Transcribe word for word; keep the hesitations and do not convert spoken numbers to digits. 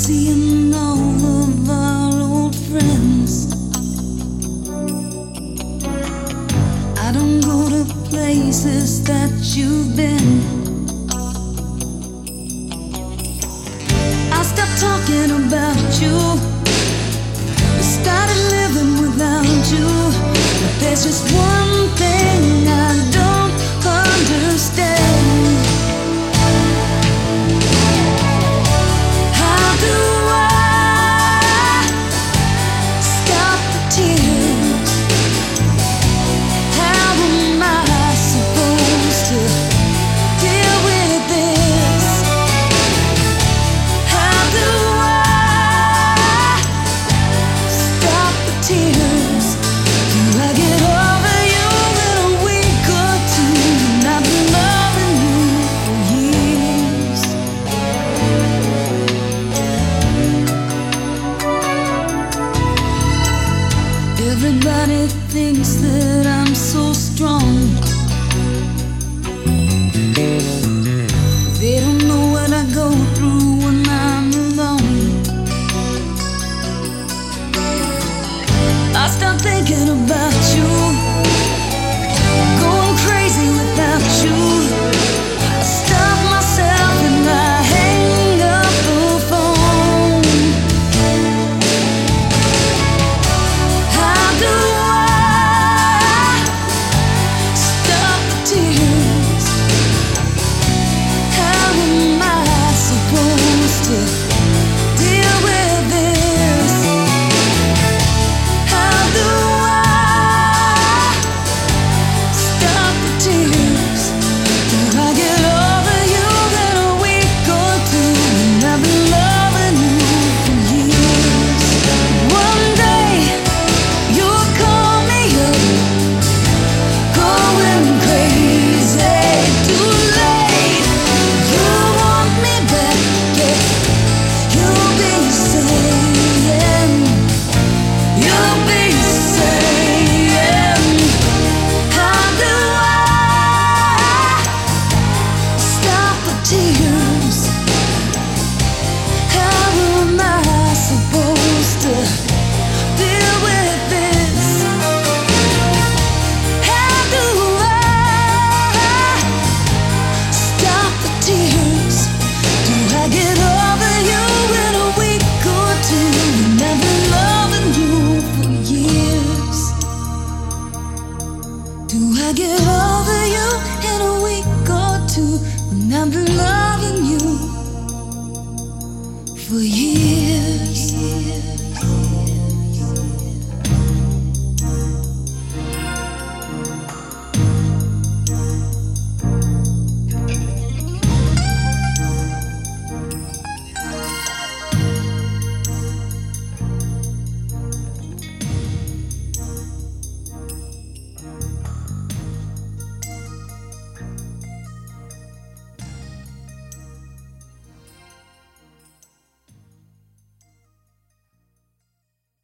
seeing all of our old friends. I don't go to places that you've been. I stopped talking about you, I started living without you. But there's just one thing I don't understand. How do I stop the tears? How am I supposed to deal with this? How do I stop the tears? Do I get over you in a week or two? And I've been loving you for years. Everybody thinks that I'm so strong. They don't know what I go through when I'm alone. I start thinking about you, going crazy without you. I stop myself and I hang up the phone. How do I stop the tears? How am I supposed to deal with this? How do I stop the tears? Do I get over you in a week or two? And I've been loving you for years. One day you'll call me up, going crazy. Too late, you want me back, yeah. You'll be saying, you'll be saying, how do I stop the tears? How am I supposed to deal with this? How do I stop the tears? Do I get over you in a week or two? And I've been loving you for years. Do I get over you in a week or two? When I've been loving you for years.